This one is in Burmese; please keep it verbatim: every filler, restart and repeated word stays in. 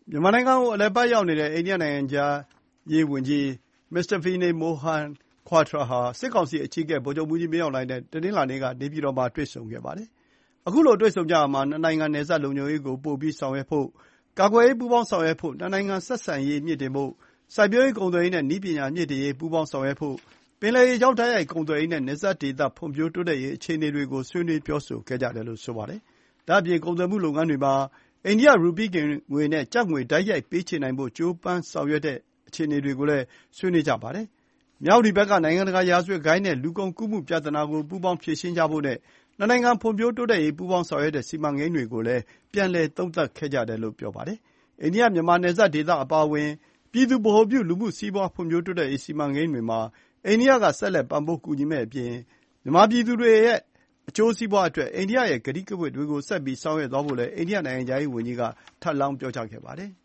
မြန်မာနိုင်ငံကိုအလည်အပတ်ရောက်နေတဲ့အိန္ဒိယနိုင်ငံခြားရေးဝန်ကြီး မစ္စတာ ဗီနေ မိုဟန်ခွာထရာဟာ စစ်ကောင်စီအကြီးအကဲ ဗိုလ်ချုပ်မှူးကြီးမင်းအောင်လှိုင်နဲ့ တနင်္လာနေ့က နေပြည်တော်မှာ တွေ့ဆုံခဲ့ပါတယ်။ ခုလိုတွေ့ဆုံကြရာမှာ နှစ်နိုင်ငံနယ်စပ်လုံခြုံရေးကိုပိုပြီးဆောင်ရွက်ဖို့၊ ကာကွယ်ရေးပူးပေါင်းဆောင်ရွက်ဖို့၊ နှစ်နိုင်ငံဆက်ဆံရေးမြှင့်တင်ဖို့၊ စိုက်ပျိုးရေး၊ ကုန်သွယ်ရေးနဲ့ နည်းပညာမြှင့်တင်ရေး ပူးပေါင်းဆောင်ရွက်ဖို့၊ ပင်လယ်ရေကြောင်း တိုက်ရိုက်ကုန်သွယ်ရေးနဲ့ နယ်စပ်ဒေသဖွံ့ဖြိုးတိုးတက်ရေးအခြေအနေတွေကို ဆွေးနွေးပြောဆိုခဲ့ကြတယ်လို့ ဆိုပါတယ်။ ဒါ့အပြင် ကုန်သွယ်မှုလုပ်ငန်းတွေမှာ အိန္ဒိယရူပီးငွေနဲ့ ကျပ်ငွေ တိုက်ရိုက်ပေးချေနိုင်ဖို့ ကြိုးပမ်းဆောင်ရွက်တဲ့အခြေအနေတွေကိုလည်း ဆွေးနွေးကြပါတယ်။ မြဝတီဘက်က နိုင်ငံတကာရာဇဝတ်ဂိုဏ်းနဲ့ လူကုန်ကူးမှုပြဿနာကို ပူးပေါင်းဖြေရှင်းကြဖို့နဲ့ နှစ်နိုင်ငံဖွံ့ဖြိုးတိုးတက်ရေး ပူးပေါင်းဆောင်ရွက်တဲ့စီမံကိန်းတွေကိုလည်း ပြန်လည်သုံးသပ်ခဲ့ကြတယ်လို့ ပြောပါတယ်။ အိန္ဒိယ-မြန်မာနယ်စပ်ဒေသအပါအဝင် ပြည်သူဗဟိုပြု လူမှုစီးပွါးဖွံ့ဖြိုးတိုးတက်ရေးစီမံကိန်းတွေမှာ အိန္ဒိယက ဆက်လက်ပံ့ပိုးကူညီမယ့်အပြင် မြန်မာပြည်သူတွေရဲ့အကျိုးစီးပွါးအတွက် အိန္ဒိယရဲ့ကတိကဝတ်တွေကို ဆက်ပြီးဆောင်ရွက်သွားဖို့လည်း အိန္ဒိယနိုင်ငံခြားရေးဝန်ကြီးက ထပ်လောင်းပြောကြားခဲ့ပါတယ်။